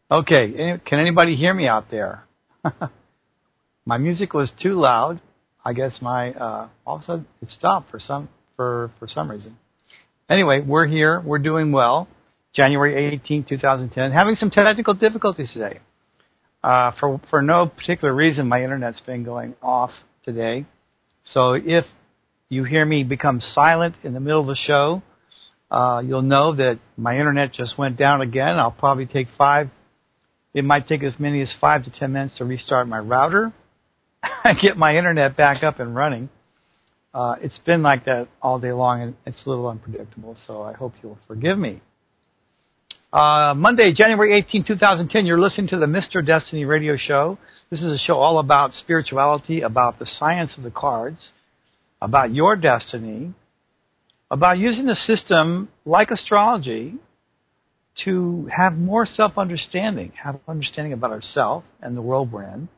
Okay, can anybody hear me out there? My music was too loud. I guess my all of a sudden it stopped for some reason. Anyway, we're here. We're doing well. January 18, 2010. Having some technical difficulties today. For no particular reason, my internet's been going off today. So if you hear me become silent in the middle of the show, you'll know that my internet just went down again. I'll probably take it might take as many as 5 to 10 minutes to restart my router and get my internet back up and running. It's been like that all day long, and it's a little unpredictable, so I hope you'll forgive me. Monday, January 18, 2010, you're listening to the Mr. Destiny radio show. This is a show all about spirituality, about the science of the cards, about your destiny, about using the system like astrology to have more self-understanding, have understanding about ourselves and the world we're in,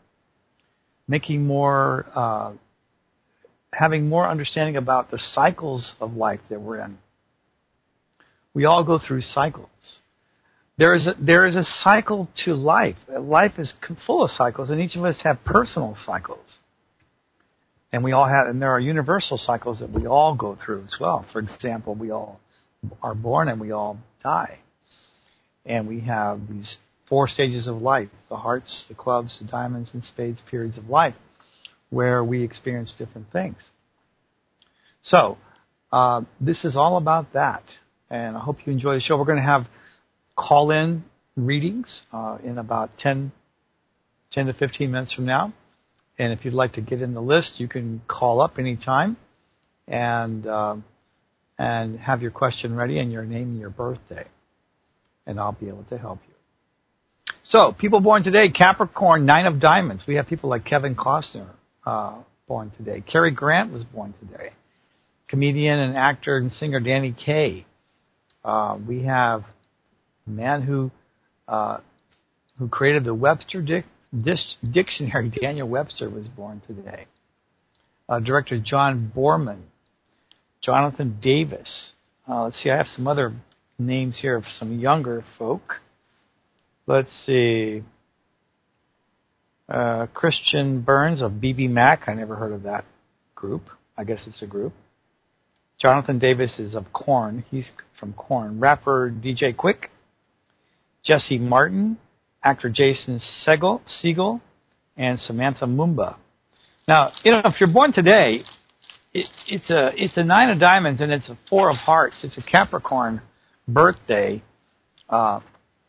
having more understanding about the cycles of life that we're in. We all go through cycles. There is a cycle to life. Life is full of cycles, and each of us have personal cycles. And there are universal cycles that we all go through as well. For example, we all are born and we all die. And we have these 4 stages of life: the hearts, the clubs, the diamonds, and spades periods of life, where we experience different things. So, this is all about that. And I hope you enjoy the show. We're going to have call-in readings in about 10 to 15 minutes from now. And if you'd like to get in the list, you can call up anytime and have your question ready and your name and your birthday. And I'll be able to help you. So, people born today: Capricorn, 9 of Diamonds. We have people like Kevin Costner born today. Cary Grant was born today. Comedian and actor and singer Danny Kaye. We have a man who created the Webster Dictionary. Daniel Webster was born today. Director John Borman. Jonathan Davis. Let's see, I have some other names here of some younger folk. Let's see. Christian Burns of BB Mac. I never heard of that group. I guess it's a group. Jonathan Davis is of Korn. He's from Korn. Rapper DJ Quick. Jesse Martin. Actor Jason Segel. And Samantha Mumba. Now, if you're born today, it's a 9 of Diamonds and it's a 4 of Hearts. It's a Capricorn birthday. 9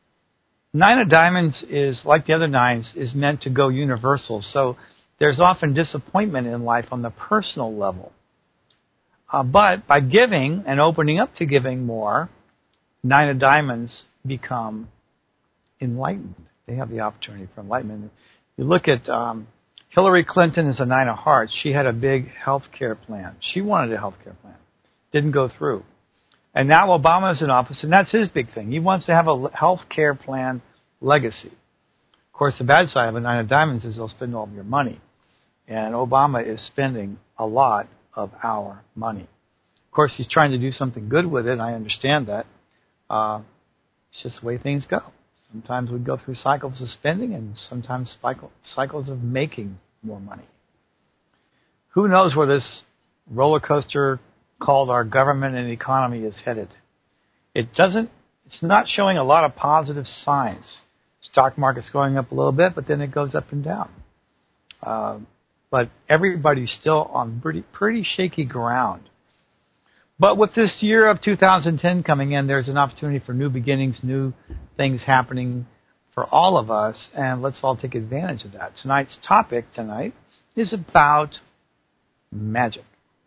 of Diamonds is, like the other 9s, is meant to go universal. So there's often disappointment in life on the personal level. But by giving and opening up to giving more, 9 of Diamonds become enlightened. They have the opportunity for enlightenment. You look at Hillary Clinton is a 9 of Hearts. She had a big health care plan. She wanted a health care plan. Didn't go through. And now Obama's in office, and that's his big thing. He wants to have a health care plan legacy. Of course, the bad side of a 9 of Diamonds is they'll spend all of your money. And Obama is spending a lot of our money. Of course, he's trying to do something good with it, and I understand that. It's just the way things go. Sometimes we go through cycles of spending and sometimes cycles of making more money. Who knows where this roller coaster called our government and economy is headed? It's not showing a lot of positive signs. Stock market's going up a little bit, but then it goes up and down. But everybody's still on pretty shaky ground. But with this year of 2010 coming in, there's an opportunity for new beginnings, new things happening for all of us, and let's all take advantage of that. Tonight's topic is about magic.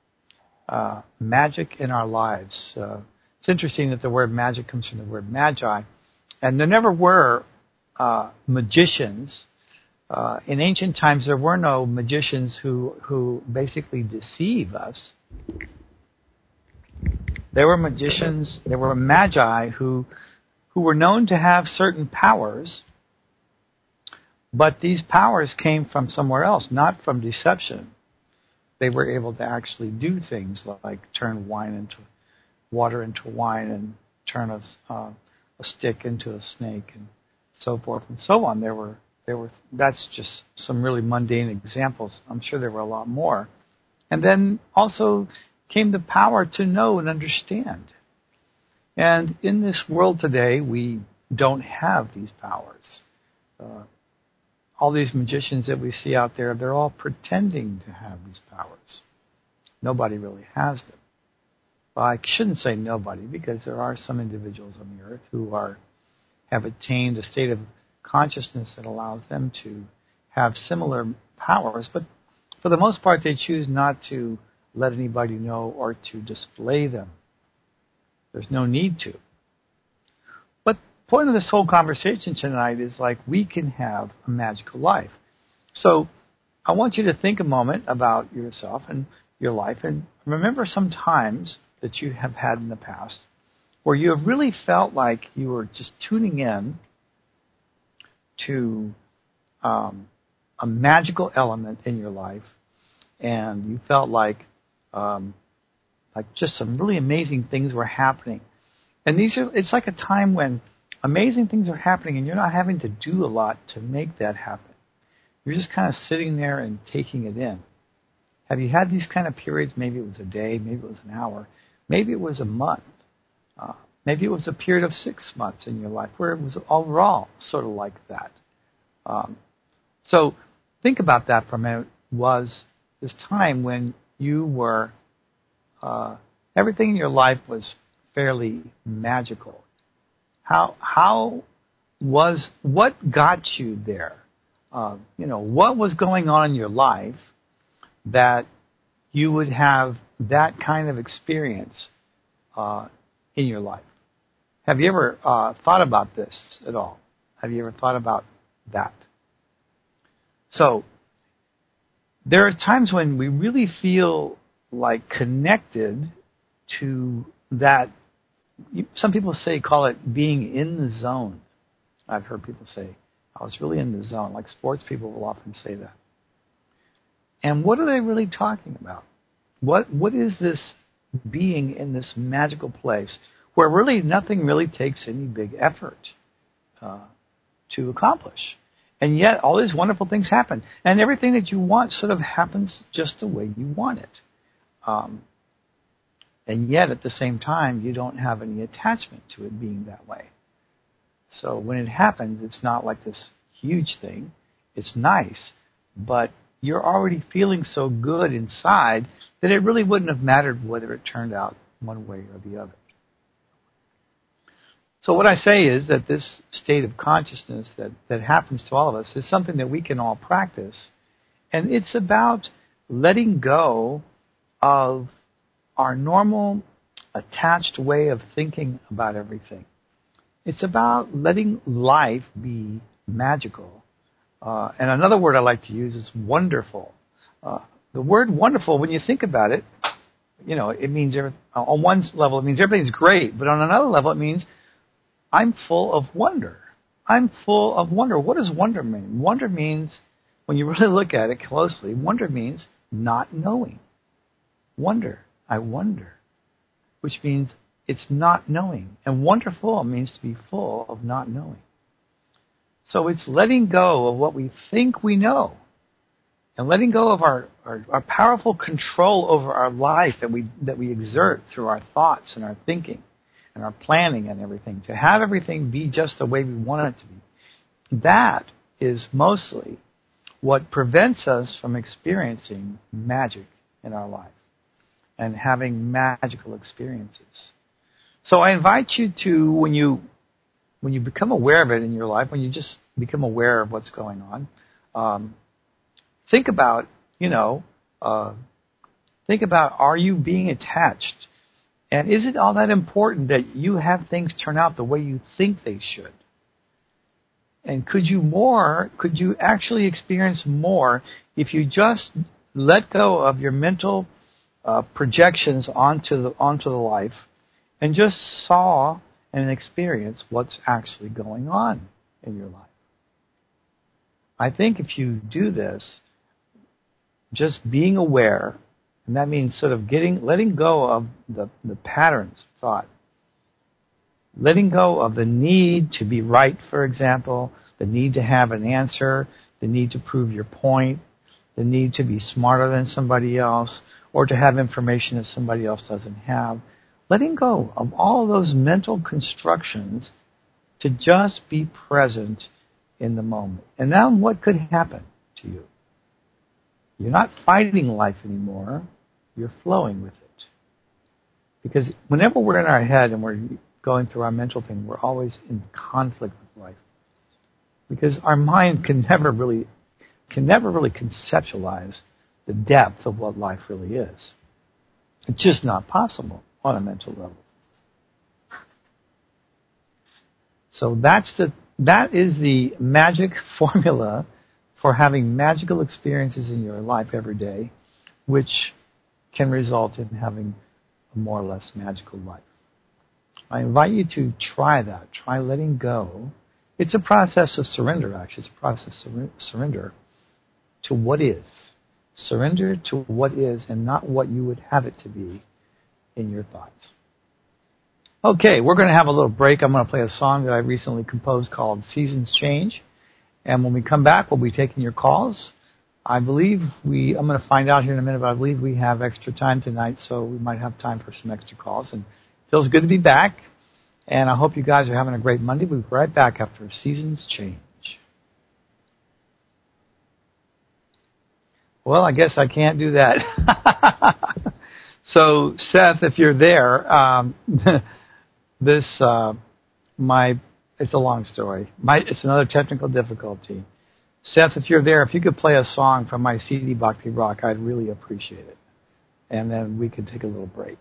Magic in our lives. It's interesting that the word magic comes from the word magi, and there never were magicians. In ancient times, there were no magicians who basically deceive us. There were magicians, there were magi who were known to have certain powers, but these powers came from somewhere else, not from deception. They were able to actually do things like turn water into wine and turn a stick into a snake and so forth and so on. There were. That's just some really mundane examples. I'm sure there were a lot more. And then also came the power to know and understand. And in this world today, we don't have these powers. All these magicians that we see out there, they're all pretending to have these powers. Nobody really has them. Well, I shouldn't say nobody, because there are some individuals on the earth who have attained a state of consciousness that allows them to have similar powers, but for the most part, they choose not to let anybody know or to display them. There's no need to. But the point of this whole conversation tonight is like we can have a magical life. So I want you to think a moment about yourself and your life and remember some times that you have had in the past where you have really felt like you were just tuning in to a magical element in your life, and you felt like just some really amazing things were happening. And it's like a time when amazing things are happening and you're not having to do a lot to make that happen. You're just kind of sitting there and taking it in. Have you had these kind of periods? Maybe it was a day, maybe it was an hour, maybe it was a month. Maybe it was a period of 6 months in your life where it was overall sort of like that. So think about that for a minute. Was this time when you were, everything in your life was fairly magical. What got you there? What was going on in your life that you would have that kind of experience in your life? Have you ever thought about this at all? Have you ever thought about that? So, there are times when we really feel like connected to that. Some people call it being in the zone. I've heard people say, I was really in the zone. Like sports people will often say that. And what are they really talking about? What is this being in this magical place where really nothing really takes any big effort to accomplish? And yet all these wonderful things happen. And everything that you want sort of happens just the way you want it. And yet at the same time, you don't have any attachment to it being that way. So when it happens, it's not like this huge thing. It's nice, but you're already feeling so good inside that it really wouldn't have mattered whether it turned out one way or the other. So what I say is that this state of consciousness that happens to all of us is something that we can all practice. And it's about letting go of our normal attached way of thinking about everything. It's about letting life be magical. And another word I like to use is wonderful. The word wonderful, when you think about it, it means, on one level, it means everything's great. But on another level, it means I'm full of wonder. I'm full of wonder. What does wonder mean? Wonder means, when you really look at it closely, wonder means not knowing. Wonder. I wonder. Which means it's not knowing. And wonderful means to be full of not knowing. So it's letting go of what we think we know. And letting go of our powerful control over our life that we exert through our thoughts and our thinking and our planning and everything, to have everything be just the way we want it to be. That is mostly what prevents us from experiencing magic in our life and having magical experiences. So I invite you to, when you become aware of it in your life, when you just become aware of what's going on, think about, are you being attached? And is it all that important that you have things turn out the way you think they should? And could you actually experience more if you just let go of your mental projections onto the life and just saw and experience what's actually going on in your life? I think if you do this, just being aware, and that means sort of letting go of the patterns of thought, Letting go of the need to be right, for example, the need to have an answer, the need to prove your point, the need to be smarter than somebody else, or to have information that somebody else doesn't have. Letting go of all those mental constructions to just be present in the moment. And now what could happen to you? You're not fighting life anymore. You're flowing with it. Because whenever we're in our head and we're going through our mental thing, we're always in conflict with life. Because our mind can never really conceptualize the depth of what life really is. It's just not possible on a mental level. So that is the magic formula for having magical experiences in your life every day, which can result in having a more or less magical life. I invite you to try that. Try letting go. It's a process of surrender, actually. It's a process of surrender to what is. Surrender to what is and not what you would have it to be in your thoughts. Okay, we're going to have a little break. I'm going to play a song that I recently composed called Seasons Change. And when we come back, we'll be taking your calls. I'm going to find out here in a minute, but I believe we have extra time tonight, so we might have time for some extra calls. And it feels good to be back. And I hope you guys are having a great Monday. We'll be right back after Seasons Change. Well, I guess I can't do that. So, Seth, if you're there, it's a long story. It's another technical difficulty. Seth, if you're there, if you could play a song from my CD Bhakti Rock, I'd really appreciate it. And then we could take a little break.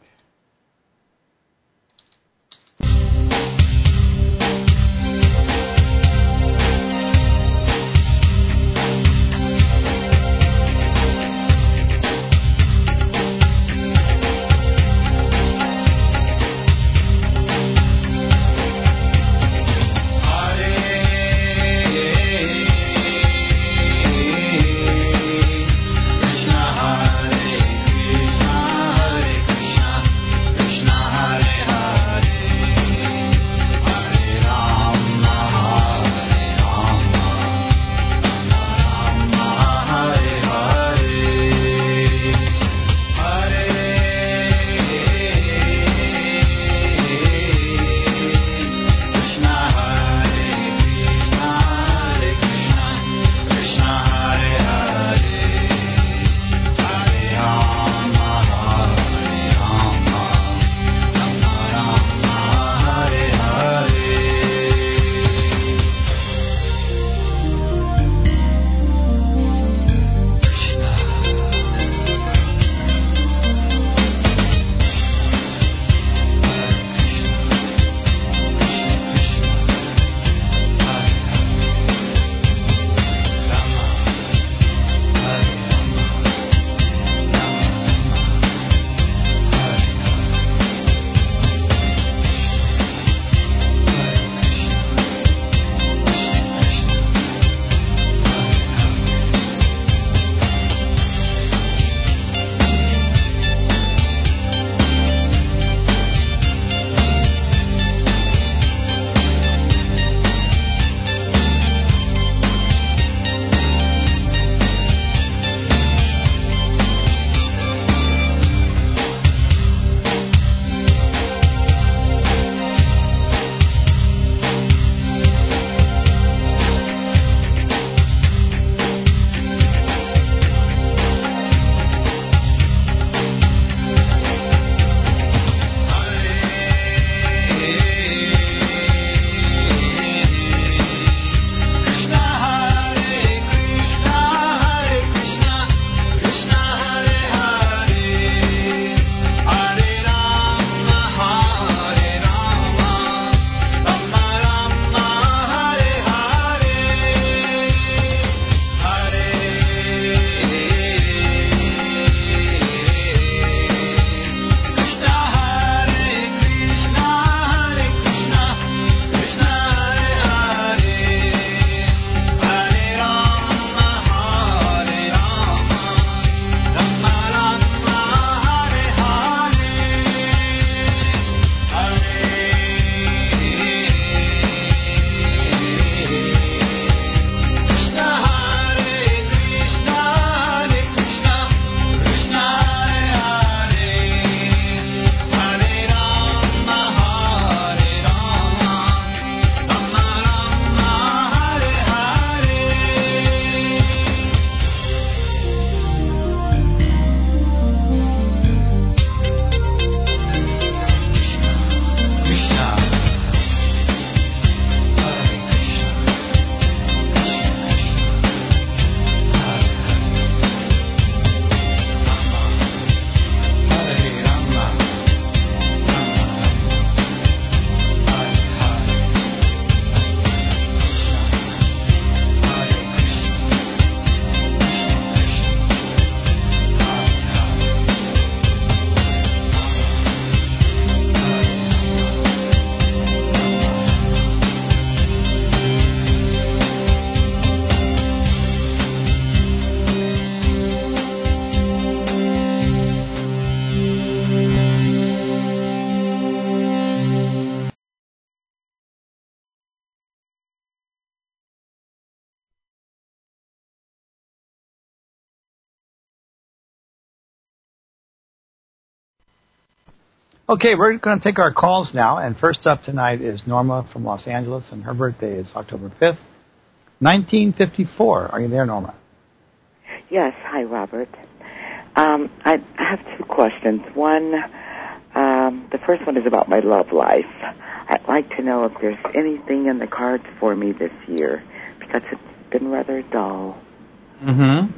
Okay, we're going to take our calls now, and first up tonight is Norma from Los Angeles, and her birthday is October 5th, 1954. Are you there, Norma? Yes. Hi, Robert. I have two questions. One, the first one is about my love life. I'd like to know if there's anything in the cards for me this year, because it's been rather dull. Mm-hmm.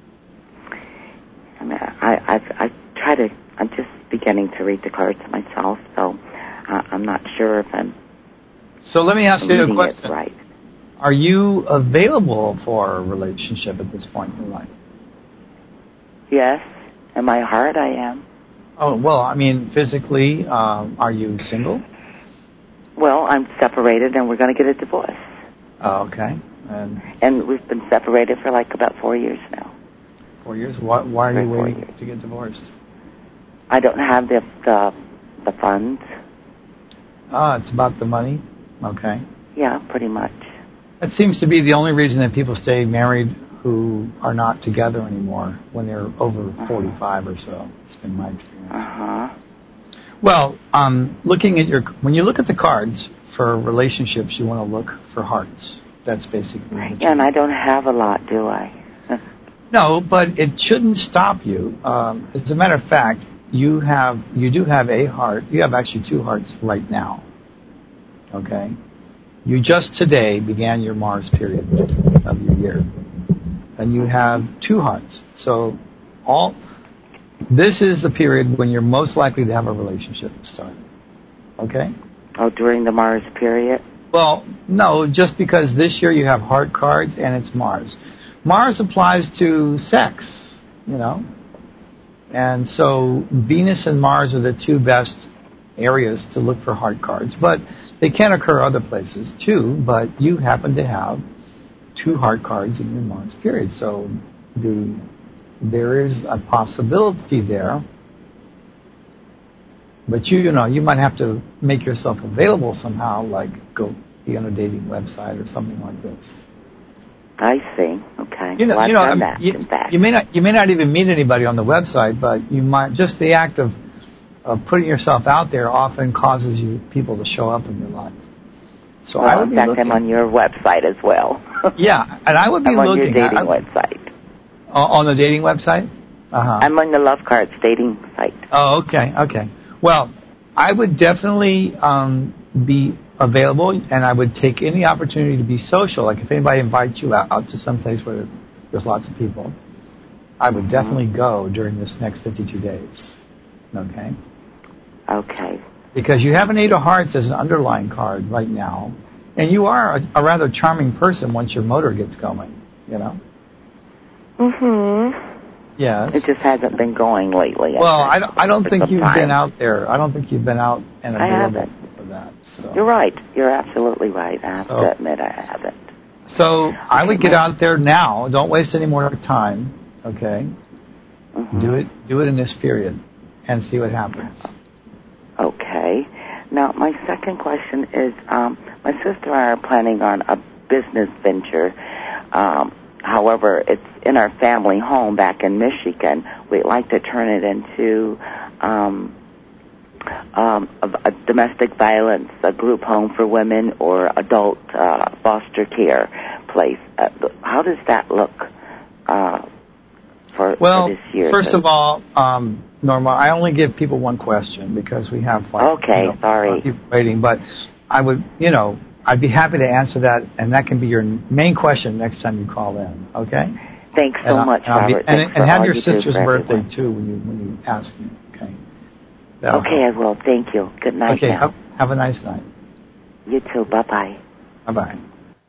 I mean, I'm just beginning to read the cards myself, so I'm not sure if I'm So let me ask you a reading question. it right. Are you available for a relationship at this point in your life? Yes. In my heart, I am. Oh, well, I mean, physically, are you single? Well, I'm separated, and we're going to get a divorce. Oh, okay. And we've been separated for like about 4 years now. 4 years? Why are you waiting to get divorced? I don't have the funds. It's about the money? Okay. Yeah, pretty much. That seems to be the only reason that people stay married who are not together anymore when they're over 45 or so. It's been my experience. Uh-huh. Well, when you look at the cards for relationships, you want to look for hearts. That's basically it. Yeah, and I don't have a lot, do I? No, but it shouldn't stop you. As a matter of fact, you do have a heart. You have actually two hearts right now. Okay? You just today began your Mars period of your year. And you have two hearts. So this is the period when you're most likely to have a relationship start. Okay? Oh, during the Mars period? Well, no, just because this year you have heart cards and it's Mars. Mars applies to sex, And so Venus and Mars are the two best areas to look for heart cards. But they can occur other places too, but you happen to have two heart cards in your Mars period. So there is a possibility there. But you might have to make yourself available somehow, like go be on a dating website or something like this. I see. Okay. I've done that, in fact. You may not even meet anybody on the website, but you might just the act of putting yourself out there often causes people to show up in your life. So I would in fact, I'm on your website as well. Yeah, and I would be I'm looking. on your dating website. On the dating website? Uh-huh. I'm on the Love Cards dating site. Oh, okay. Well, I would definitely be available, and I would take any opportunity to be social. Like if anybody invites you out to some place where there's lots of people, I would definitely go during this next 52 days. Okay? Okay. Because you have an Eight of Hearts as an underlying card right now, and you are a rather charming person once your motor gets going, Mm-hmm. Yes. It just hasn't been going lately. Well, I don't think you've time. been out there. I don't think you've been out and available I haven't. for that. So. You're right. You're absolutely right. I have to admit I haven't. So I would get out there now. Don't waste any more time. Okay. Mm-hmm. Do it in this period, and see what happens. Okay. Now, my second question is, my sister and I are planning on a business venture. However, it's in our family home back in Michigan. We'd like to turn it into a domestic violence, a group home for women, or adult foster care place. How does that look for this year? First of all, Norma, I only give people one question because we have sorry, people waiting. But I would, I'd be happy to answer that, and that can be your main question next time you call in. Okay? Thanks so much, Robert. And have your sister's birthday too when you ask me. Okay? Okay, I will. Thank you. Good night. Okay. Now. Have a nice night. You too. Bye-bye. Bye-bye.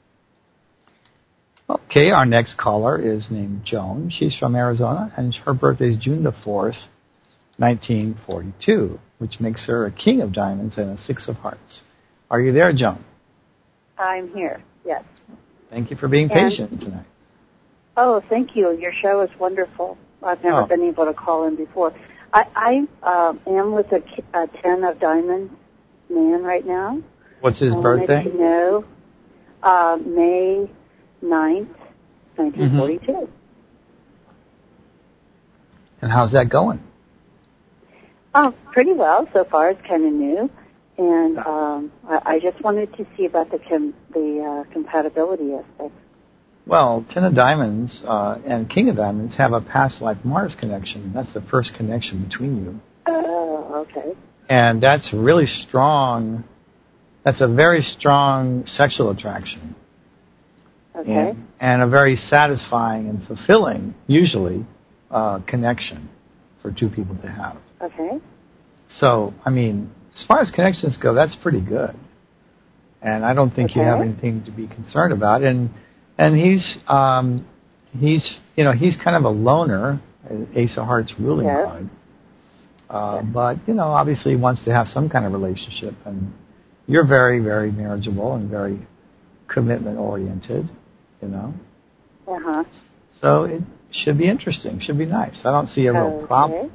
Okay, our next caller is named Joan. She's from Arizona, and her birthday is June the 4th, 1942, which makes her a King of Diamonds and a Six of Hearts. Are you there, Joan? I'm here, yes. Thank you for being patient tonight. Oh, thank you. Your show is wonderful. I've never been able to call in before. I am with a 10 of Diamonds man right now. What's his birthday? You know, May 9th, 1942. Mm-hmm. And how's that going? Oh, pretty well so far. It's kind of new, and I just wanted to see about the compatibility aspect. Well, Ten of Diamonds and King of Diamonds have a past life Mars connection. That's the first connection between you. Oh, okay. And that's really strong. That's a very strong sexual attraction. Okay. And a very satisfying and fulfilling, usually, connection for two people to have. Okay. So, I mean, as far as connections go, that's pretty good. And I don't think you have anything to be concerned about. And he's kind of a loner. Ace of Hearts ruling card. But, obviously he wants to have some kind of relationship. And you're very, very marriageable and very commitment-oriented, Uh-huh. So it should be interesting. Should be nice. I don't see a real problem.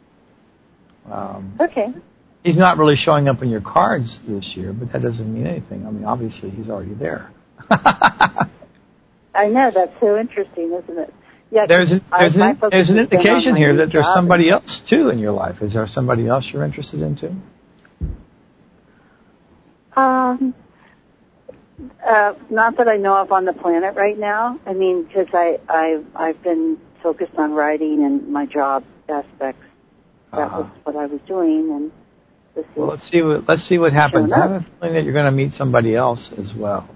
Okay. He's not really showing up in your cards this year, but that doesn't mean anything. I mean, obviously he's already there. I know. That's so interesting, isn't it? Yeah. There's an indication here that there's somebody else, too, in your life. Is there somebody else you're interested in, too? Not that I know of on the planet right now. I mean, because I've been focused on writing and my job aspects. That was what I was doing, and let's see what happens. I have a feeling that you're going to meet somebody else as well.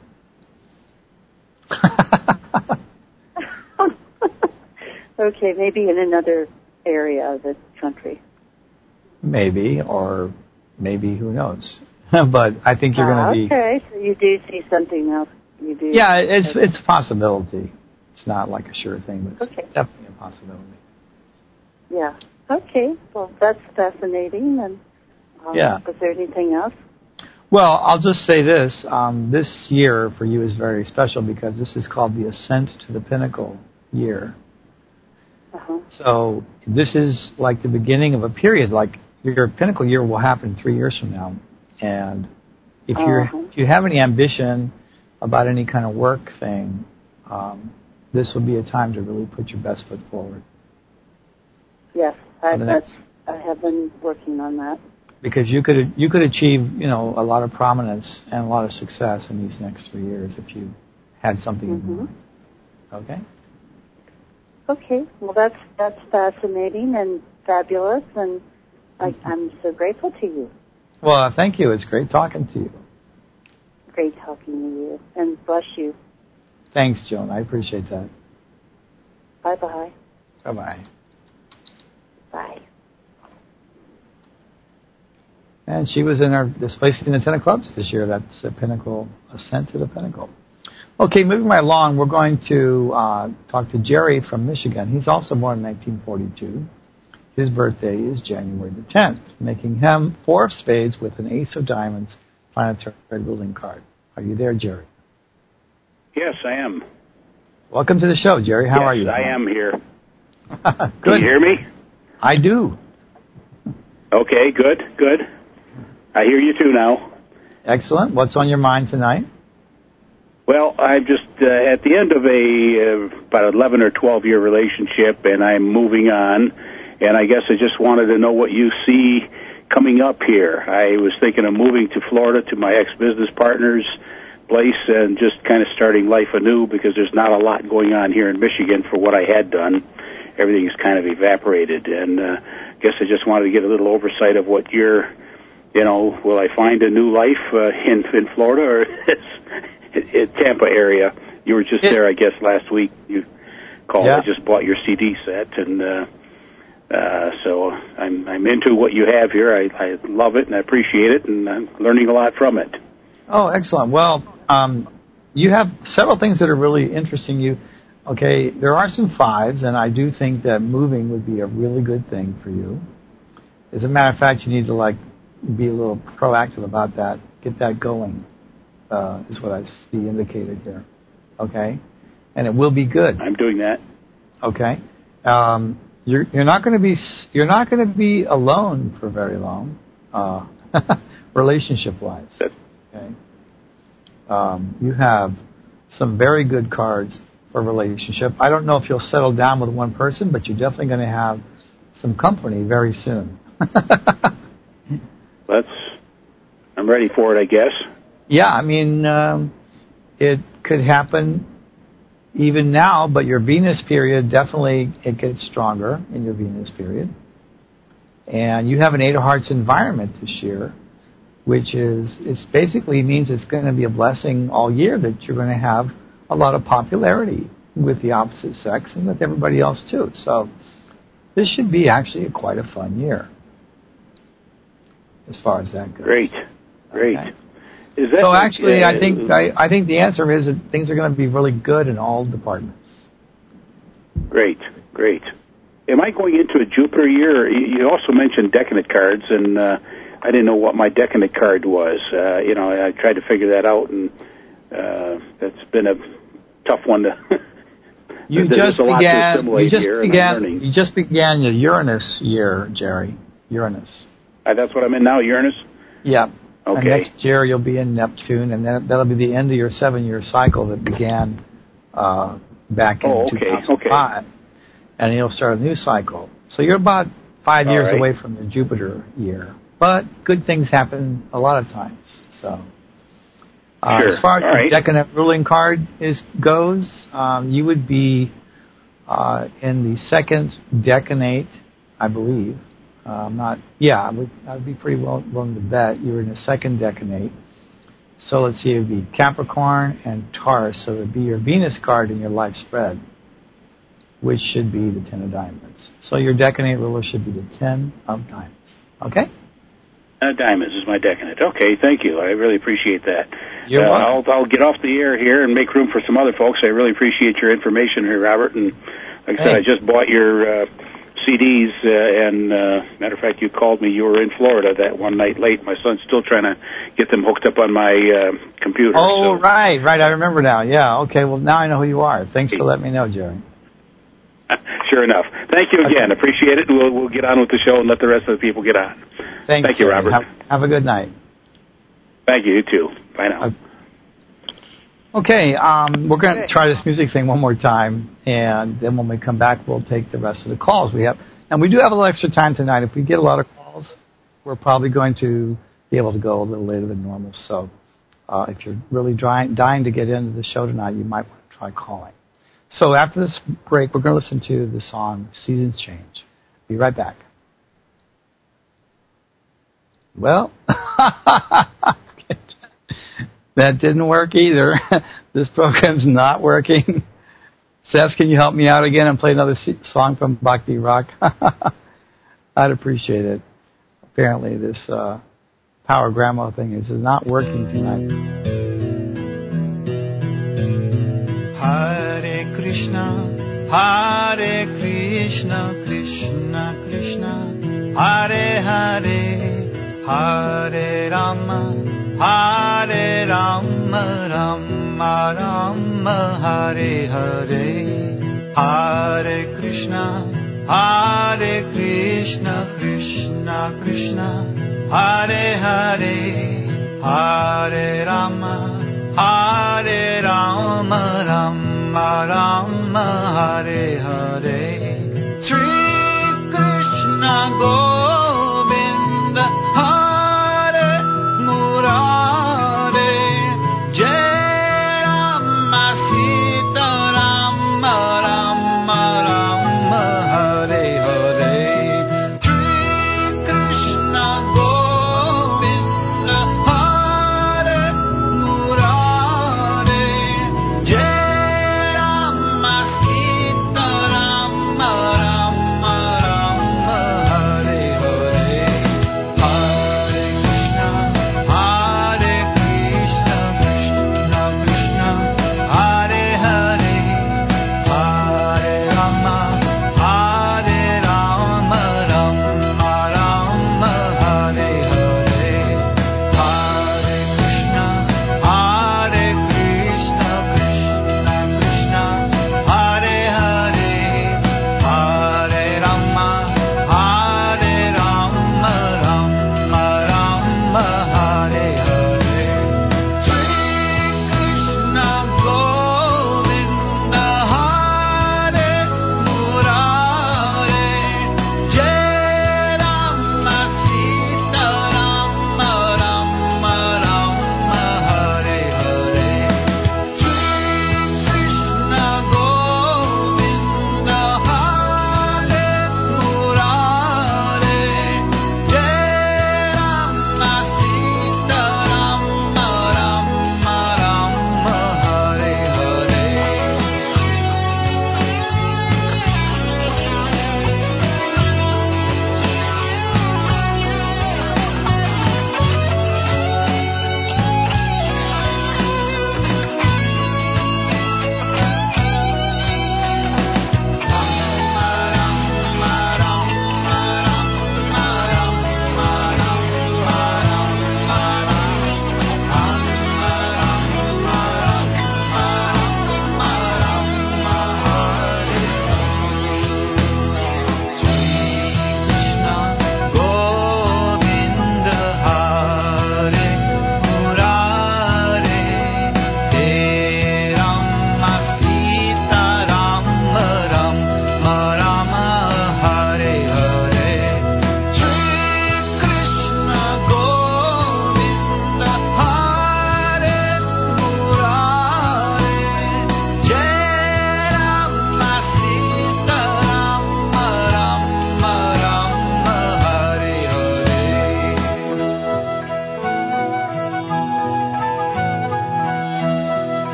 Okay, maybe in another area of the country. Maybe, or maybe, who knows? But I think you're going to be... Okay, so you do see something else. You do. Yeah, it's a possibility. It's not like a sure thing, but it's definitely a possibility. Yeah. Okay, well, that's fascinating. And was there anything else? Well, I'll just say this. This year for you is very special because this is called the Ascent to the Pinnacle year. Uh-huh. So this is like the beginning of a period. Like your pinnacle year will happen 3 years from now. And if you have any ambition about any kind of work thing, this will be a time to really put your best foot forward. Yes, I have been working on that. Because you could achieve, a lot of prominence and a lot of success in these next 3 years if you had something in mind. Okay? Okay. Well, that's fascinating and fabulous, and I'm so grateful to you. Well, thank you. It's great talking to you. Great talking to you, and bless you. Thanks, Joan. I appreciate that. Bye-bye. Bye-bye. Bye. And she was in our Displacing the Ten of Clubs this year. That's the Pinnacle, Ascent to the Pinnacle. Okay, moving right along, we're going to talk to Jerry from Michigan. He's also born in 1942. His birthday is January the 10th, making him 4 of spades with an ace of diamonds planetary ruling card. Are you there, Jerry? Yes, I am. Welcome to the show, Jerry. How are you? Yes, I am here. Good. Can you hear me? I do. Okay, good. I hear you too now. Excellent. What's on your mind tonight? Well, I'm just at the end of about 11 or 12-year relationship, and I'm moving on. And I guess I just wanted to know what you see coming up here. I was thinking of moving to Florida to my ex-business partner's place and just kind of starting life anew because there's not a lot going on here in Michigan for what I had done. Everything's kind of evaporated. And I guess I just wanted to get a little oversight of what you're, will I find a new life in Florida or in Tampa area? You were just there, I guess, last week. You called. Yeah. I just bought your CD set, and so I'm into what you have here. I love it and I appreciate it, and I'm learning a lot from it. Oh, excellent. Well, you have several things that are really interesting you. Okay, there are some 5s, and I do think that moving would be a really good thing for you. As a matter of fact, you need to be a little proactive about that. Get that going, is what I see indicated here. Okay, and it will be good. I'm doing that. Okay. You're not going to be alone for very long, relationship-wise. Okay. You have some very good cards for relationship. I don't know if you'll settle down with one person, but you're definitely going to have some company very soon. I'm ready for it, I guess. Yeah, I mean, it could happen even now, but your Venus period, definitely it gets stronger in your Venus period. And you have an Eight of Hearts environment this year, which is basically means it's going to be a blessing all year, that you're going to have a lot of popularity with the opposite sex and with everybody else too. So this should be actually quite a fun year as far as that goes. Great. Okay. So actually, I think the answer is that things are going to be really good in all departments. Great. Am I going into a Jupiter year? You also mentioned decadent cards, and I didn't know what my decadent card was. I tried to figure that out, and that's been a tough one to. You just began your Uranus year, Jerry. Uranus. That's what I'm in now, Uranus? Yeah. Okay. And next year you'll be in Neptune, and then that'll be the end of your 7-year cycle that began back in 2005. Okay. And you'll start a new cycle. So you're about 5 years away from your Jupiter year. But good things happen a lot of times. So sure. As far as the decadent ruling card goes, you would be in the second decadent, I believe. I would be pretty willing to bet you were in the second decadent. So let's see, it would be Capricorn and Taurus, so it would be your Venus card in your life spread, which should be the 10 of diamonds. So your decadent ruler should be the 10 of diamonds. Okay? Diamonds is my decadent. Okay, thank you. I really appreciate that. You're welcome. I'll get off the air here and make room for some other folks. I really appreciate your information here, Robert. And like I said, I just bought your CDs, and matter of fact, you called me. You were in Florida that one night late. My son's still trying to get them hooked up on my computer. Oh, so. Right. I remember now. Yeah, okay. Well, now I know who you are. Thanks for letting me know, Jerry. Sure enough. Thank you again. Appreciate it. We'll get on with the show and let the rest of the people get on. Thank you, Robert. Have a good night. Thank you. You too. Bye now. Okay, we're going to try this music thing one more time, and then when we come back, we'll take the rest of the calls we have. And we do have a little extra time tonight. If we get a lot of calls, we're probably going to be able to go a little later than normal. So if you're really dying to get into the show tonight, you might want to try calling. So after this break, we're going to listen to the song Seasons Change. Be right back. Well, that didn't work either. This program's not working. Seth, can you help me out again and play another song from Bhakti Rock? I'd appreciate it. Apparently this Power Grandma thing is not working tonight. Hare Krishna, Krishna Krishna, Hare Hare, Hare Rama, Rama Rama, Hare Hare, Hare Krishna, Krishna Krishna, Hare Hare, Hare Rama, Rama Rama, Hare Hare. Sri Krishna Govinda, Hare Murare, Jai Rama Sita Rama, Rama Rama, Hare Hare. Sri Krishna Govinda, Hare Murare, Jai Rama Sita Rama, Rama Rama, Hare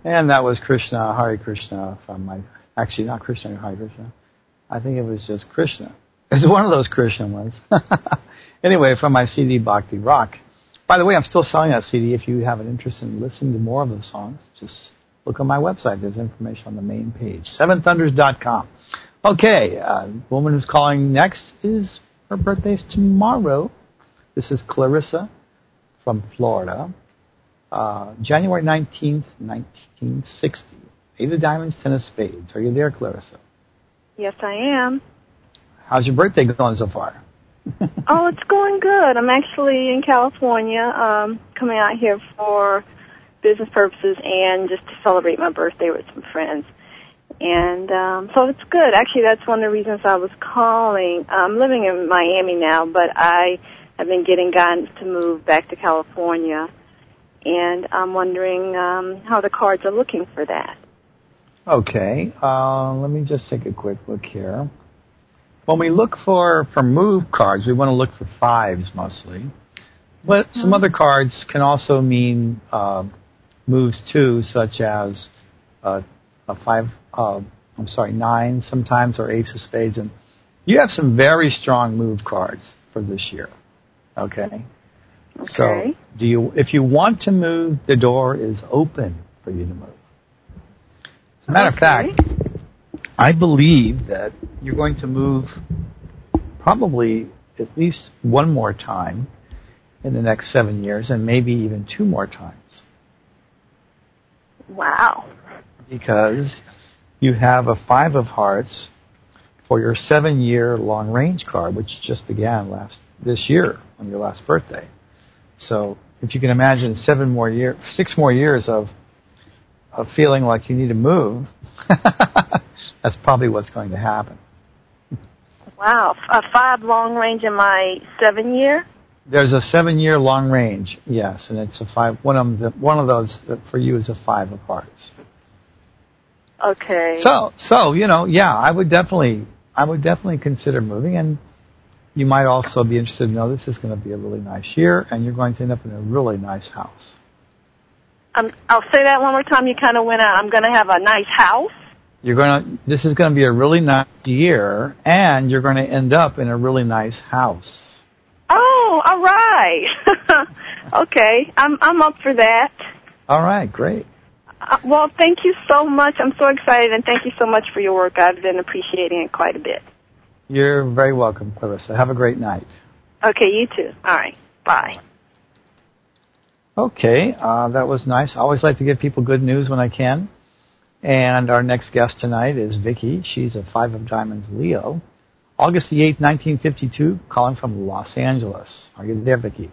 And that was Krishna, Hare Krishna from my... Actually, not Krishna, Hare Krishna. I think it was just Krishna. It's one of those Krishna ones. Anyway, from my CD, Bhakti Rock. By the way, I'm still selling that CD. If you have an interest in listening to more of the songs, just look on my website. There's information on the main page, seventhunders.com. Okay, woman who's calling next is, her birthday's tomorrow. This is Clarissa from Florida. January 19th, 1960. 8 of diamonds, 10 of spades. Are you there, Clarissa? Yes, I am. How's your birthday going so far? Oh, it's going good. I'm actually in California, coming out here for business purposes and just to celebrate my birthday with some friends. And so it's good. Actually, that's one of the reasons I was calling. I'm living in Miami now, but I have been getting guidance to move back to California. And I'm wondering how the cards are looking for that. Okay. Let me just take a quick look here. When we look for move cards, we want to look for fives mostly. But some other cards can also mean moves too, such as a five, nine sometimes, or ace of spades. And you have some very strong move cards for this year. Okay? So if you want to move, the door is open for you to move. As a matter of fact, I believe that you're going to move probably at least one more time in the next 7 years, and maybe even 2 more times. Wow. Because you have a 5 of hearts for your 7-year long-range card, which just began this year on your last birthday. So if you can imagine 6 more years of feeling like you need to move, that's probably what's going to happen. Wow, a 5 long range in my 7-year? There's a 7-year long range, yes, and it's a 5. One of those that for you is a 5 of hearts. Okay. So I would definitely consider moving, and you might also be interested to know this is going to be a really nice year, and you're going to end up in a really nice house. I'll say that one more time. You kind of went out. I'm going to have a nice house. This is going to be a really nice year, and you're going to end up in a really nice house. Oh, all right. Okay, I'm up for that. All right, great. Well, thank you so much. I'm so excited, and thank you so much for your work. I've been appreciating it quite a bit. You're very welcome, Clarissa. Have a great night. Okay, you too. All right, bye. Okay, that was nice. I always like to give people good news when I can. And our next guest tonight is Vicki. She's a 5 of diamonds Leo. August the 8th, 1952, calling from Los Angeles. Are you there, Vicki?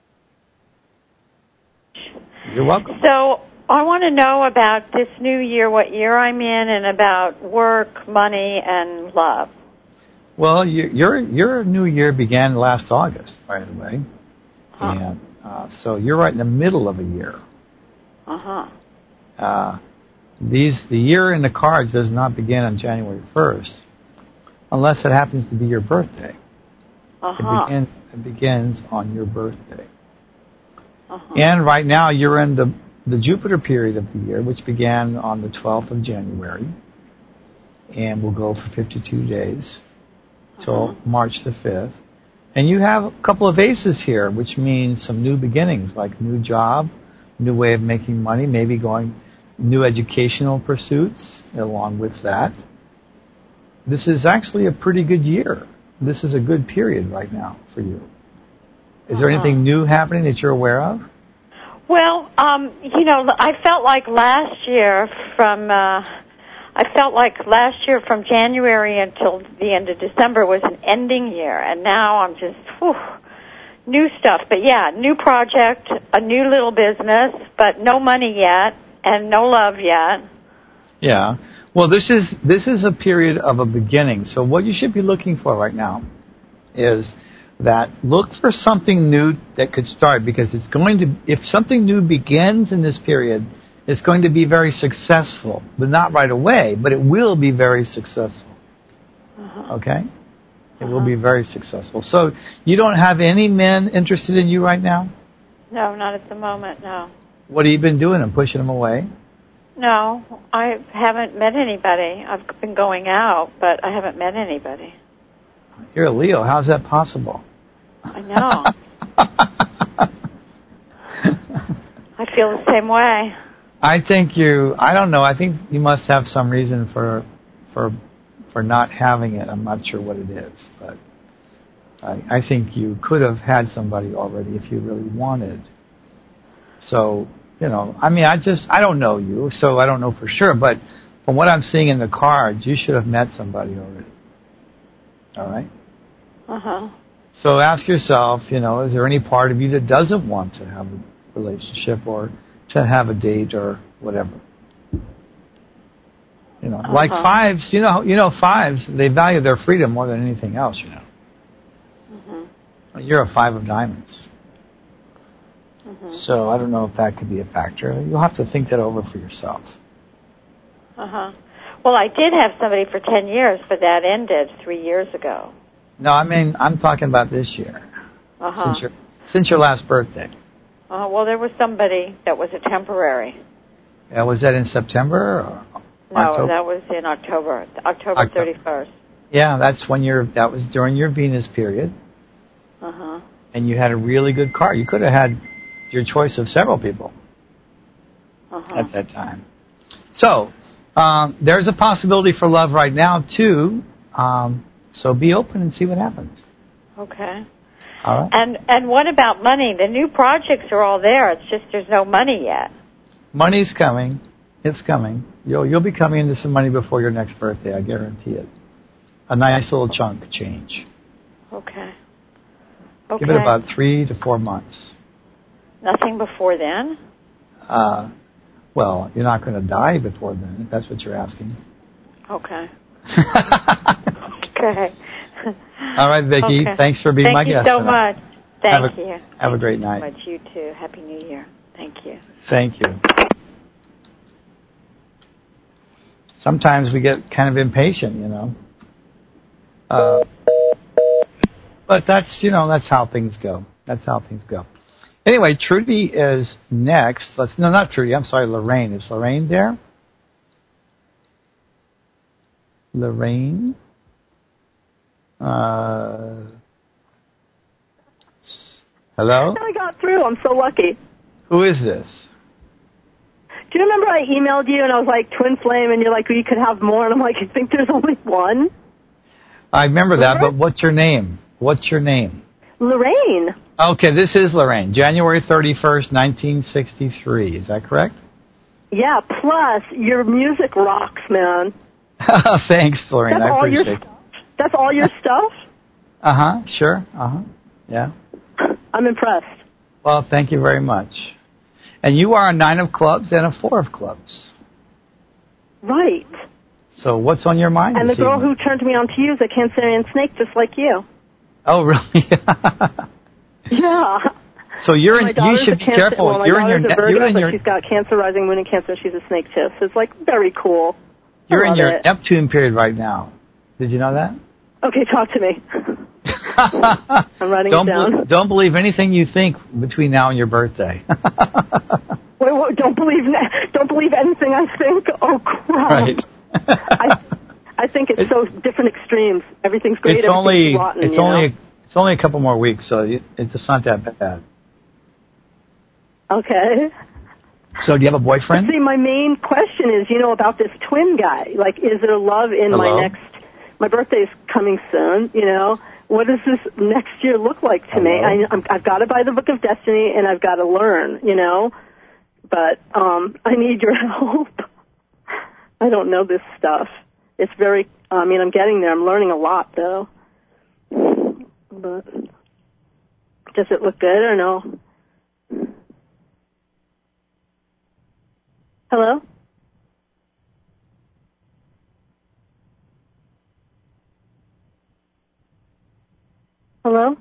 You're welcome. So I want to know about this new year, what year I'm in, and about work, money, and love. Well, your new year began last August, by the way. And so you're right in the middle of a year. The year in the cards does not begin on January 1st, unless it happens to be your birthday. It begins on your birthday. And right now you're in the Jupiter period of the year, which began on the 12th of January, and will go for 52 days till March the 5th. And you have a couple of aces here, which means some new beginnings, like new job, new way of making money, maybe going new educational pursuits along with that. This is actually a pretty good year. This is a good period right now for you. Is there anything new happening that you're aware of? Well, I felt like last year from January until the end of December was an ending year, and now I'm just, new stuff. But yeah, new project, a new little business, but no money yet, and no love yet. Yeah. Well, this is a period of a beginning. So what you should be looking for right now is that look for something new that could start, because if something new begins in this period, it's going to be very successful, but not right away, but it will be very successful. Okay? It will be very successful. So you don't have any men interested in you right now? No, not at the moment, no. What have you been doing and pushing them away? No, I haven't met anybody. I've been going out, but I haven't met anybody. You're a Leo. How's that possible? I know. I feel the same way. I don't know. I think you must have some reason for not having it. I'm not sure what it is, but I think you could have had somebody already if you really wanted. So, I mean, I don't know you, so I don't know for sure, but from what I'm seeing in the cards, you should have met somebody already. All right? Uh-huh. So ask yourself, is there any part of you that doesn't want to have a relationship or to have a date or whatever? Like fives, fives, they value their freedom more than anything else, Mm-hmm. You're a 5 of diamonds. Mm-hmm. So I don't know if that could be a factor. You'll have to think that over for yourself. Uh-huh. Well, I did have somebody for 10 years, but that ended 3 years ago. No, I mean, I'm talking about this year. Uh-huh. Since your last birthday. Well, there was somebody that was a temporary. Yeah, was that in September or October? No, that was in October 31st. Yeah, that was during your Venus period. Uh-huh. And you had a really good card. You could have had your choice of several people at that time. So, there's a possibility for love right now, too. So be open and see what happens. Okay. All right. And what about money? The new projects are all there. It's just there's no money yet. Money's coming. It's coming. You'll be coming into some money before your next birthday. I guarantee it. A nice little chunk of change. Okay. Give it about 3 to 4 months. Nothing before then? Well, you're not going to die before then, if that's what you're asking. Okay. Okay. All right, Vicki. Okay. Thanks for being my guest. Thank you so much. Thank you. Have a great night. Thank you so much. You too. Happy New Year. Thank you. Thank you. Sometimes we get kind of impatient, but that's how things go. That's how things go. Anyway, Trudy is next. No, not Trudy. I'm sorry, Lorraine. Is Lorraine there? Lorraine? Hello? I got through. I'm so lucky. Who is this? Do you remember I emailed you and I was like, twin flame, and you're like, well, you could have more, and I'm like, I think there's only one? I remember that, but what's your name? What's your name? Lorraine. Okay, this is Lorraine. January 31st, 1963. Is that correct? Yeah, plus your music rocks, man. Thanks, Lorraine. I appreciate it. That's all your stuff? Uh-huh, sure. Uh-huh, yeah. I'm impressed. Well, thank you very much. And you are a 9 of clubs and a 4 of clubs. Right. So what's on your mind? And the girl who turned me on to you is a Cancerian snake just like you. Oh, really? Yeah. So you should be careful. Well, you're in your she's got Cancer, rising moon in Cancer. She's a snake too. So it's like very cool. You're in your Neptune period right now. Did you know that? Okay, talk to me. I'm writing it down. Don't believe anything you think between now and your birthday. Wait, don't believe anything I think. Oh crap! Right. I think it's so different extremes. Everything's great. It's only a couple more weeks, so it's not that bad. Okay. So do you have a boyfriend? See, my main question is, about this twin guy. Like, is there love in my birthday's coming soon, What does this next year look like to me? I've got to buy the Book of Destiny, and I've got to learn, But I need your help. I don't know this stuff. It's very, I'm getting there. I'm learning a lot, though. But does it look good or no? Hello? Hello?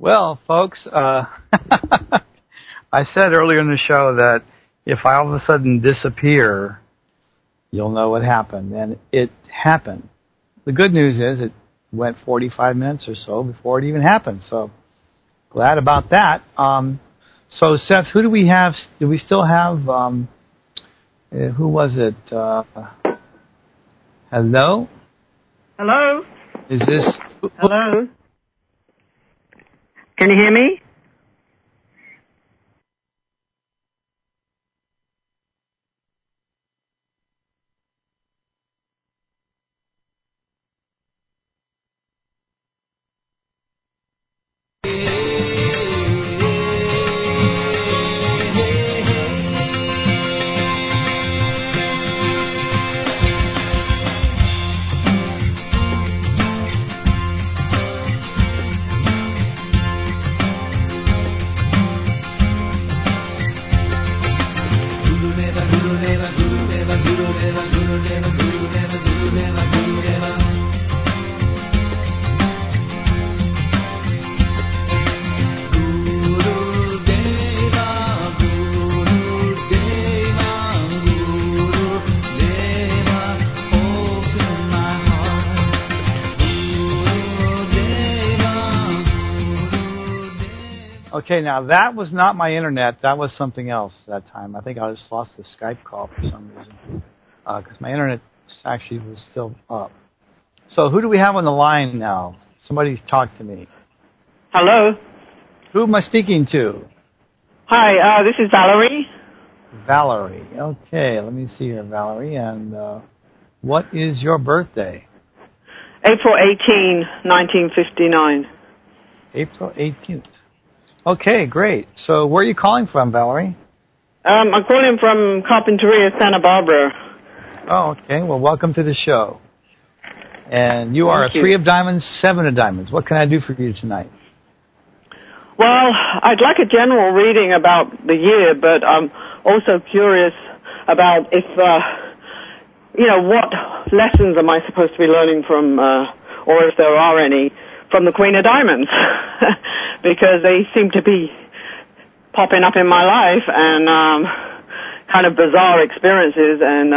Well, folks, I said earlier in the show that if I all of a sudden disappear, you'll know what happened. And it happened. The good news is it went 45 minutes or so before it even happened. So glad about that. So, Seth, who do we have? Do we still have, who was it? Hello? Hello? Is this? Hello? Can you hear me? Okay, now that was not my internet. That was something else that time. I think I just lost the Skype call for some reason because my internet actually was still up. So who do we have on the line now? Somebody talk to me. Hello? Who am I speaking to? Hi, this is Valerie. Valerie. Okay, let me see here, Valerie. And what is your birthday? April 18, 1959. April 18th. Okay, great. So where are you calling from, Valerie? I'm calling from Carpinteria, Santa Barbara. Oh, okay. Well, welcome to the show. And you are a 3 of diamonds, 7 of diamonds. What can I do for you tonight? Well, I'd like a general reading about the year, but I'm also curious about if, what lessons am I supposed to be learning from, or if there are any, from the Queen of Diamonds, because they seem to be popping up in my life and kind of bizarre experiences, and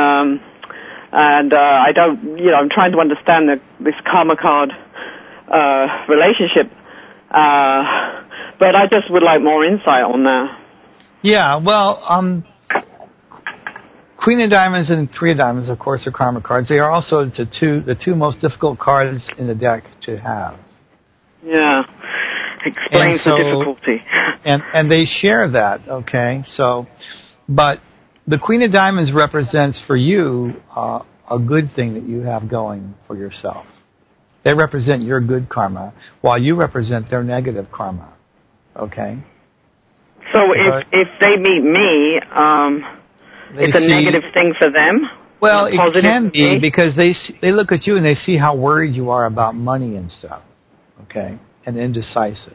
I don't, I'm trying to understand this karma card relationship, but I just would like more insight on that. Yeah, well, Queen of Diamonds and 3 of Diamonds, of course, are karma cards. They are also the two most difficult cards in the deck to have. Yeah, explains the difficulty. And they share that, okay? So, but the Queen of Diamonds represents for you a good thing that you have going for yourself. They represent your good karma, while you represent their negative karma, okay? So if they meet me, it's a negative thing for them? Well, it can be because they look at you and they see how worried you are about money and stuff. Okay, and indecisive.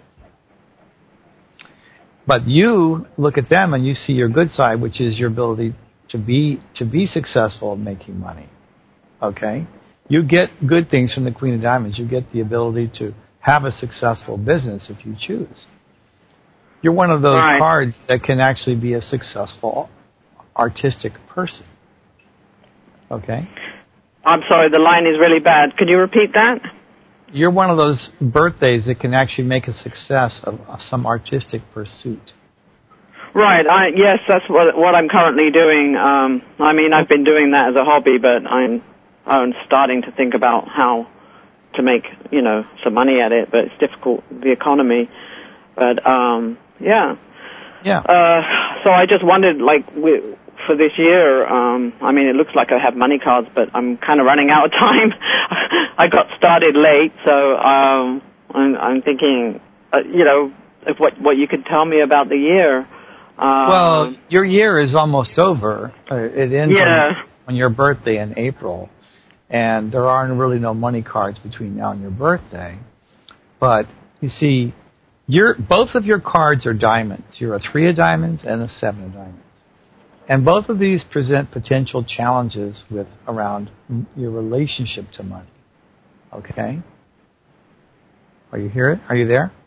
But you look at them and you see your good side, which is your ability to be successful in making money. Okay, you get good things from the Queen of Diamonds. You get the ability to have a successful business if you choose. You're one of those cards that can actually be a successful artistic person. Okay. I'm sorry, the line is really bad. Could you repeat that? You're one of those birthdays that can actually make a success of some artistic pursuit. Right. Yes, that's what I'm currently doing. I've been doing that as a hobby, but I'm starting to think about how to make, some money at it, but it's difficult, the economy. But, yeah. Yeah. So I just wondered, for this year, it looks like I have money cards, but I'm kind of running out of time. I got started late, so I'm thinking, if what you could tell me about the year. Well, your year is almost over. It ends on your birthday in April, and there are really no money cards between now and your birthday. But you see, both of your cards are diamonds. You're a 3 of diamonds and a 7 of diamonds. And both of these present potential challenges around your relationship to money. Okay? Are you here? Are you there?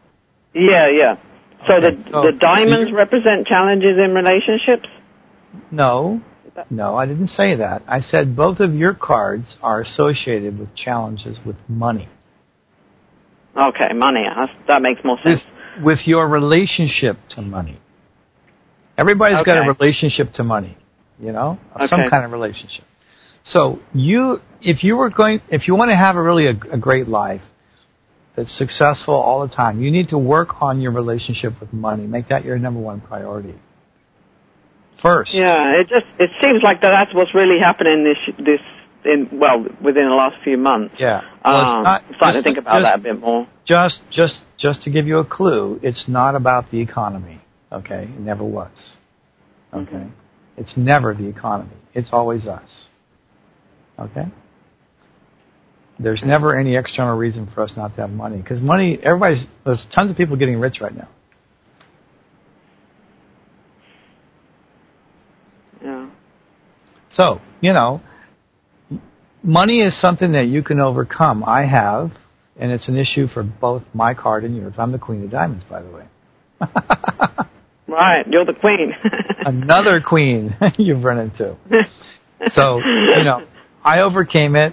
Yeah. So the diamonds represent challenges in relationships? No, I didn't say that. I said both of your cards are associated with challenges with money. Okay, money. That makes more sense. With your relationship to money. Everybody's got a relationship to money, some kind of relationship. So if you want to have a great life that's successful all the time, you need to work on your relationship with money. Make that your number one priority first. Yeah, it seems like that's what's really happening within the last few months. Yeah, I'm starting to think about that a bit more. Just to give you a clue, it's not about the economy. Okay, it never was. Okay, mm-hmm. It's never the economy. It's always us. Okay. There's never any external reason for us not to have money. Because money, there's tons of people getting rich right now. Yeah. So, money is something that you can overcome. I have, and it's an issue for both my card and yours. I'm the Queen of Diamonds, by the way. Right, you're the queen. Another queen you've run into. So, I overcame it.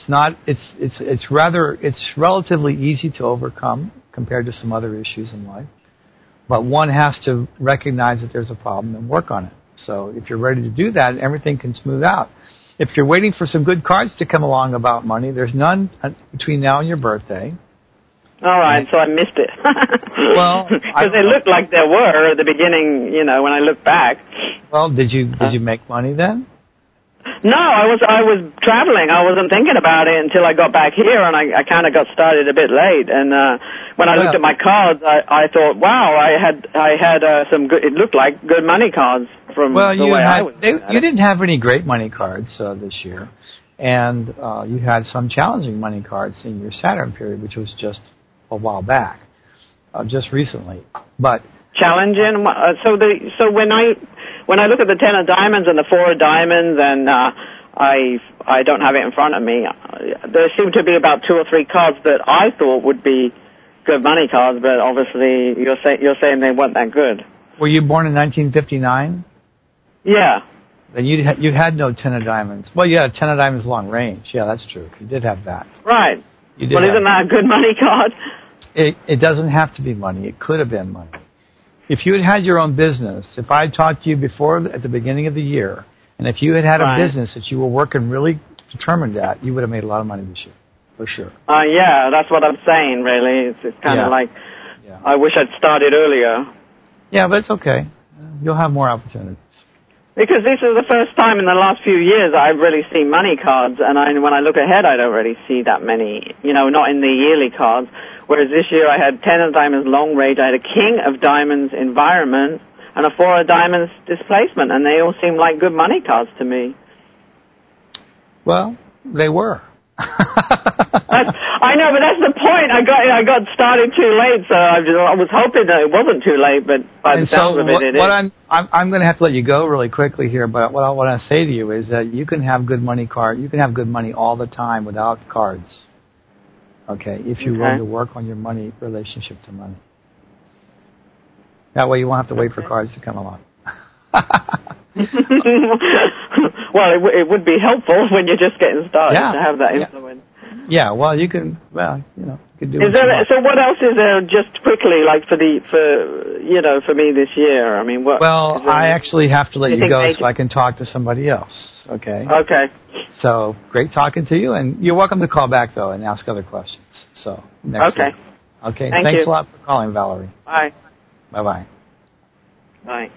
It's relatively easy to overcome compared to some other issues in life. But one has to recognize that there's a problem and work on it. So if you're ready to do that, everything can smooth out. If you're waiting for some good cards to come along about money, there's none between now and your birthday. All right, so I missed it. Well, because it looked like there were at the beginning, when I look back. Well, did you make money then? No, I was traveling. I wasn't thinking about it until I got back here, and I kind of got started a bit late. And when I looked at my cards, I thought, wow, I had some good. It looked like good money cards from the way I was. You didn't have any great money cards this year, and you had some challenging money cards in your Saturn period, which was just a while back, just recently. But challenging. So when I look at the 10 of diamonds and the 4 of diamonds, and I don't have it in front of me, there seem to be about 2 or 3 cards that I thought would be good money cards, but obviously you're saying they weren't that good. Were you born in 1959? Yeah. Then you had no 10 of diamonds. Well, you had a 10 of diamonds long range. Yeah, that's true. You did have that. Right. Well, isn't that a good money card? It doesn't have to be money. It could have been money. If you had your own business, if I had talked to you before at the beginning of the year, and if you had a business that you were working really determined at, you would have made a lot of money this year, for sure. Yeah, that's what I'm saying, really. It's kind of like, I wish I'd started earlier. Yeah, but it's okay. You'll have more opportunities. Because this is the first time in the last few years I've really seen money cards, and when I look ahead, I don't really see that many, not in the yearly cards. Whereas this year I had 10 of diamonds long range, I had a king of diamonds environment, and a 4 of diamonds displacement, and they all seem like good money cards to me. Well, they were. I know, but that's the point. I got started too late, so I was hoping that it wasn't too late, but by the sounds of it is. I'm going to have to let you go really quickly here, but what I want to say to you is that you can have good money you can have good money all the time without cards. Okay, if you willing to work on your money relationship to money. That way you won't have to wait for cards to come along. Well, it would be helpful when you're just getting started to have that influence. Yeah, well, you can do So what else is there just quickly, like for me this year? I mean, what? Well, I actually have to let you go so I can talk to somebody else. Okay. Okay. So great talking to you, and you're welcome to call back though and ask other questions. So next week. Okay. Thanks a lot for calling, Valerie. Bye. Bye-bye. Bye.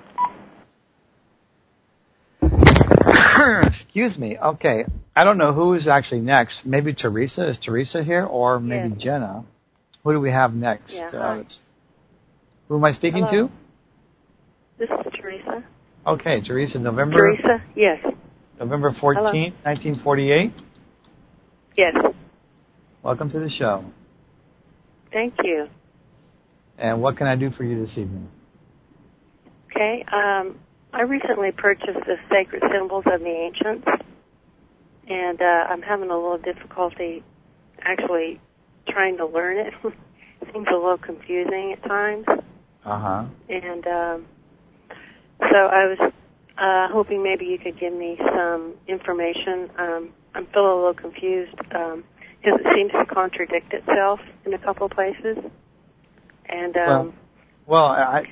Excuse me. Okay. I don't know who is actually next. Maybe Teresa. Is Teresa here? Or maybe Jenna. Who do we have next? Yeah, who am I speaking to? This is Teresa. Okay, Teresa. November? Teresa, yes. November 14th, 1948? Yes. Welcome to the show. Thank you. And what can I do for you this evening? Okay. I recently purchased the Sacred Symbols of the Ancients, and I'm having a little difficulty actually trying to learn it. seems a little confusing at times. Uh-huh. And so I was hoping maybe you could give me some information. I'm feeling a little confused because it seems to contradict itself in a couple of places. And I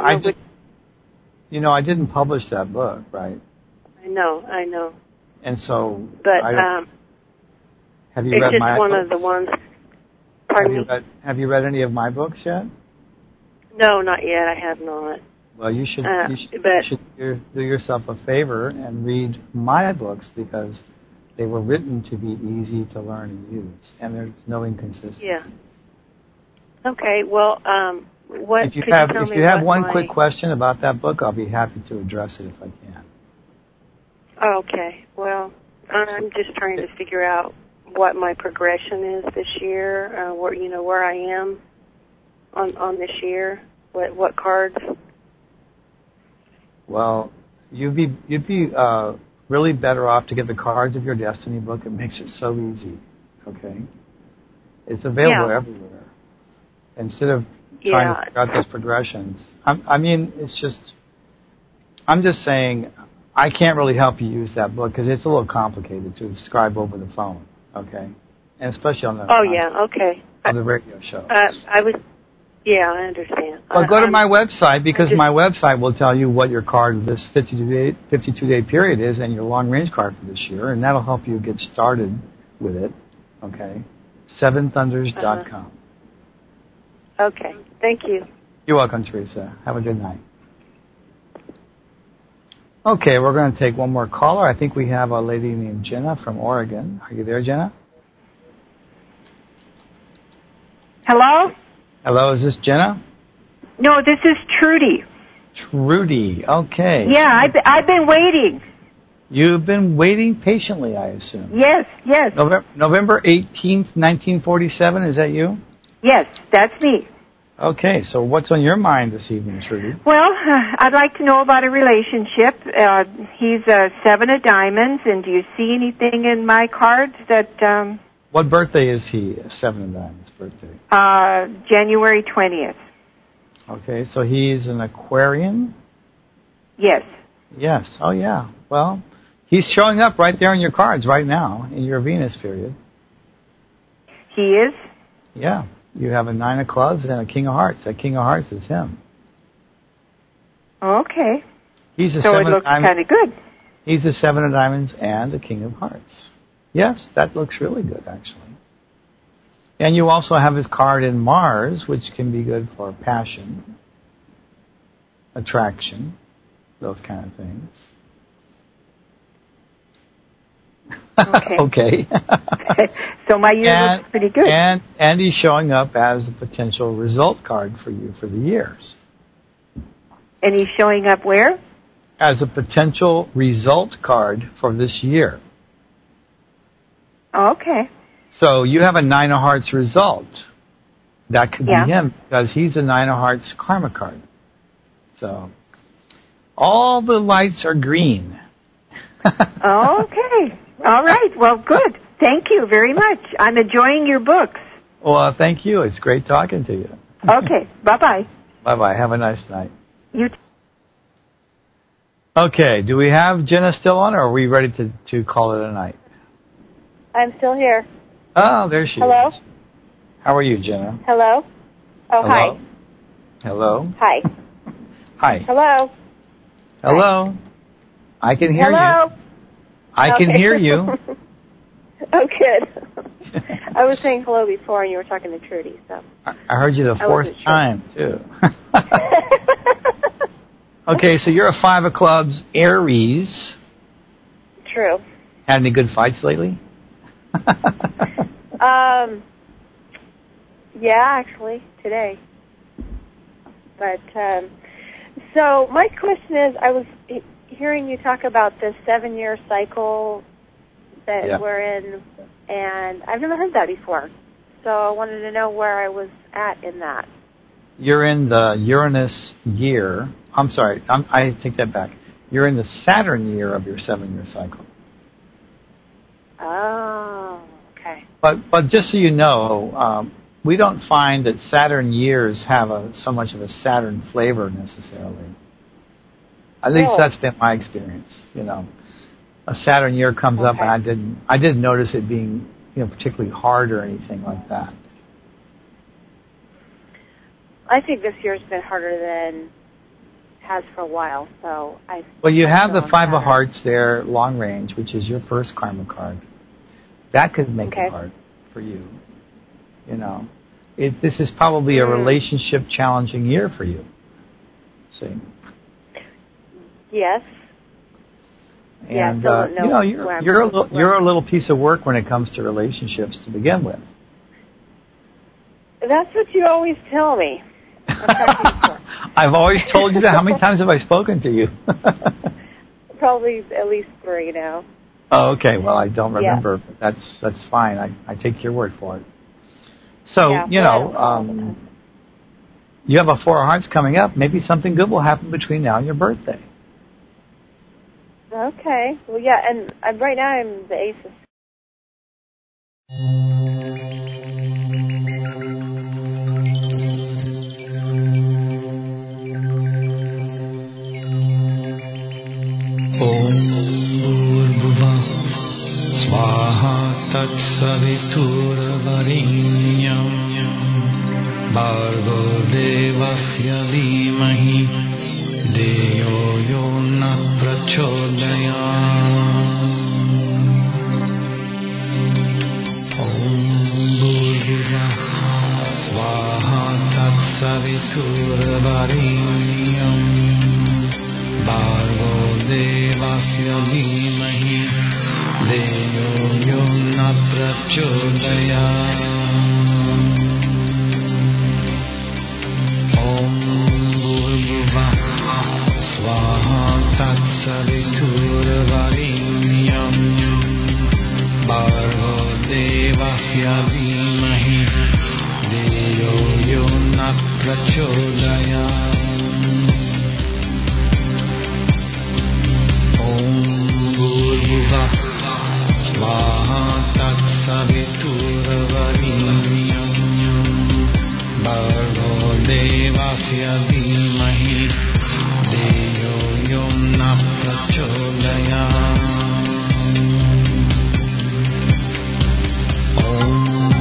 didn't publish that book, right? I know. And so, but have you read my one books? of the ones. Pardon me? Have you read any of my books yet? No, not yet. I have not. Well, you should do yourself a favor and read my books because they were written to be easy to learn and use, and there's no inconsistency. Yeah. Okay. Well, what? If you have one quick question about that book, I'll be happy to address it if I can. Okay. Well, I'm just trying to figure out what my progression is this year. Where I am on this year. What cards? Well, you'd be really better off to get the Cards of Your Destiny book. It makes it so easy. Okay, it's available everywhere. Instead of trying to figure out those progressions, I'm just saying I can't really help you use that book because it's a little complicated to describe over the phone. Okay, and especially on the on the radio show. Yeah, I understand. Well, go to my website because my website will tell you what your card of this 52-day period is and your long-range card for this year, and that'll help you get started with it, okay? SevenThunders.com. Okay, thank you. You're welcome, Teresa. Have a good night. Okay, we're going to take one more caller. I think we have a lady named Jenna from Oregon. Are you there, Jenna? Hello? Hello, is this Jenna? No, this is Trudy. Trudy, okay. Yeah, I've been waiting. You've been waiting patiently, I assume. Yes. November 18th, 1947, is that you? Yes, that's me. Okay, so what's on your mind this evening, Trudy? Well, I'd like to know about a relationship. He's a 7 of diamonds, and do you see anything in my cards that... What birthday is he? 7 of diamonds birthday. January 20th. Okay, so he's an Aquarian? Yes. Yes. Oh, yeah. Well, he's showing up right there in your cards right now in your Venus period. He is? Yeah. You have a 9 of clubs and a King of hearts. That King of hearts is him. Okay. He's a so 7 it looks kind of good. He's a 7 of diamonds and a King of hearts. Yes, that looks really good, actually. And you also have his card in Mars, which can be good for passion, attraction, those kind of things. Okay. So my year looks pretty good. And he's showing up as a potential result card for you for the years. And he's showing up where? As a potential result card for this year. Okay. So you have a 9 of hearts result. That could be him because he's a 9 of hearts karma card. So all the lights are green. Okay. All right. Well, good. Thank you very much. I'm enjoying your books. Well, thank you. It's great talking to you. Okay. Bye-bye. Bye-bye. Have a nice night. You too. Okay. Do we have Jenna still on, or are we ready to call it a night? I'm still here. Oh, there she Hello? is. How are you, Jenna? Hello? Oh, Hello? hi. Hello? Hi. Hi. Hello? Hello? I can hear you. I can hear you. Oh, good. I was saying hello before, and you were talking to Trudy, so. I heard you the fourth time, too. Okay, so you're a 5 of clubs, Aries. True. Had any good fights lately? Yeah, actually, today. But, so my question is, I was hearing you talk about the 7-year cycle that we're in, and I've never heard that before. So I wanted to know where I was at in that. You're in the Uranus year. I'm sorry, I take that back. You're in the Saturn year of your 7-year cycle. Oh, okay. But just so you know, we don't find that Saturn years have so much of a Saturn flavor necessarily. At least that's been my experience. A Saturn year comes up, and I didn't notice it being particularly hard or anything like that. I think this year's been harder than has for a while. So Well, you have the Five of Hearts there, long range, which is your first karma card. That could make it hard for you. This is probably a relationship challenging year for you. See. Yes. And you're a little piece of work when it comes to relationships to begin with. That's what you always tell me. I've always told you that. How many times have I spoken to you? Probably at least 3 now. Oh, okay. Well, I don't remember. But that's fine. I take your word for it. So, you have a 4 of Hearts coming up. Maybe something good will happen between now and your birthday. Okay. Well, yeah, and right now I'm the Ace of... Swaha Tatsaviturvarenyam Bhargo Devasya Dhimahi Deyo Yona Prachodayam Om Bhurvuvah Swaha Tatsaviturvarenyam Bhargo Devasya Dhimahi Deyo Yona Prachodayam Om Bhurvuvah Swaha Tatsaviturvarenyam Bhargo Devasya Dhimahi Deyo Yona Prachodayam Om Bhurvuvah Swaha Tatsaviturvarenyam Bhargo Devasya Dhimahi Deyo Yona Prachodayam Om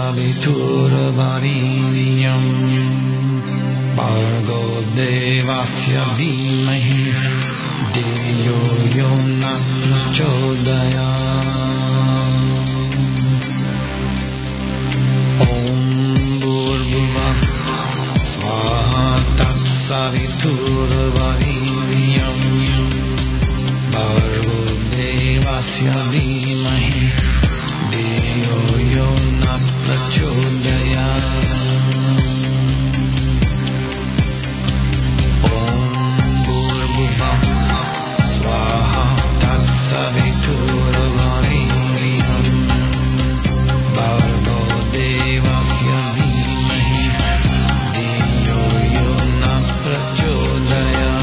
तत्सवितुर्वरेण्यं भर्गो देवस्य धीमहि धियो यो न प्रचोदयात् ॐ भूर्भुवः स्वाहा तत्सवितुर्वरेण्यं भर्गो देवस्य धीमहि धियो यो न प्रचोदयात् ॐ भूर्भुवः स्वाहा तत्सवितुर्वरेण्यं भर्गो देवस्य धीमहि धियो यो न प्रचोदयात्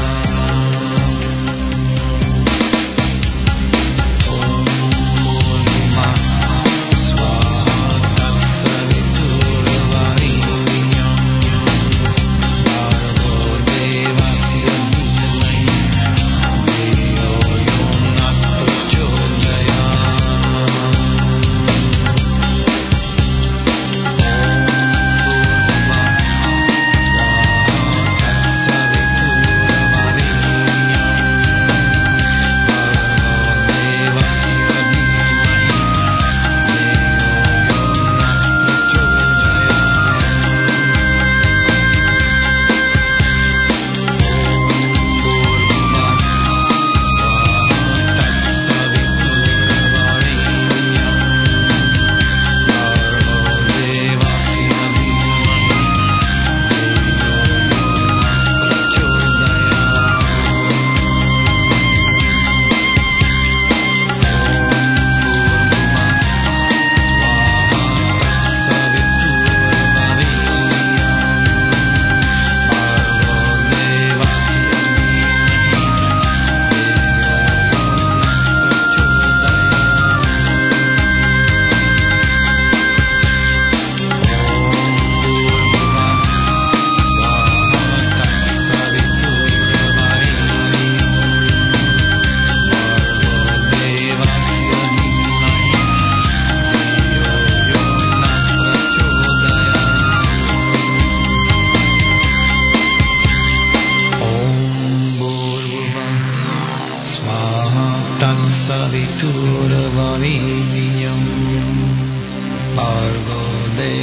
तत्सवितुर्वरेण्यं भर्गो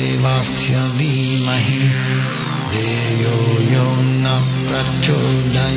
देवस्य धीमहि धियो यो न प्रचोदयात्